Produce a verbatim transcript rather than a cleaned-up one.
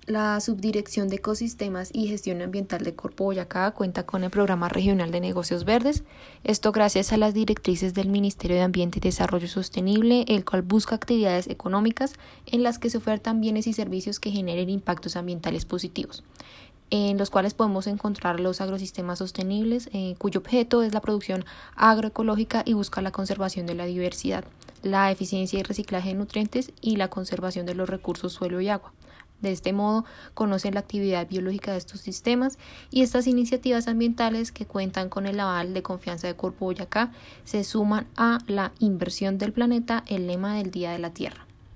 La Subdirección de Ecosistemas y Gestión Ambiental de Corpo Boyacá cuenta con el Programa Regional de Negocios Verdes, esto gracias a las directrices del Ministerio de Ambiente y Desarrollo Sostenible, el cual busca actividades económicas en las que se ofertan bienes y servicios que generen impactos ambientales positivos, en los cuales podemos encontrar los agrosistemas sostenibles, eh, cuyo objeto es la producción agroecológica y busca la conservación de la diversidad, la eficiencia y reciclaje de nutrientes y la conservación de los recursos suelo y agua. De este modo, conocen la actividad biológica de estos sistemas y estas iniciativas ambientales que cuentan con el aval de confianza de Corpo Boyacá se suman a la inversión del planeta, el lema del Día de la Tierra.